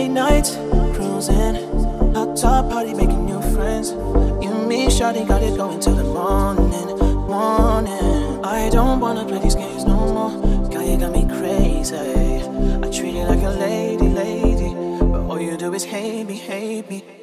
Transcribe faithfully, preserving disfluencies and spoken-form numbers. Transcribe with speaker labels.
Speaker 1: nights, cruising, hot top party, making new friends. You and me, shawty, got it going till the morning, morning. I don't wanna play these games no more. Girl, you got me crazy. I treat you like a lady, lady, but all you do is hate me, hate me.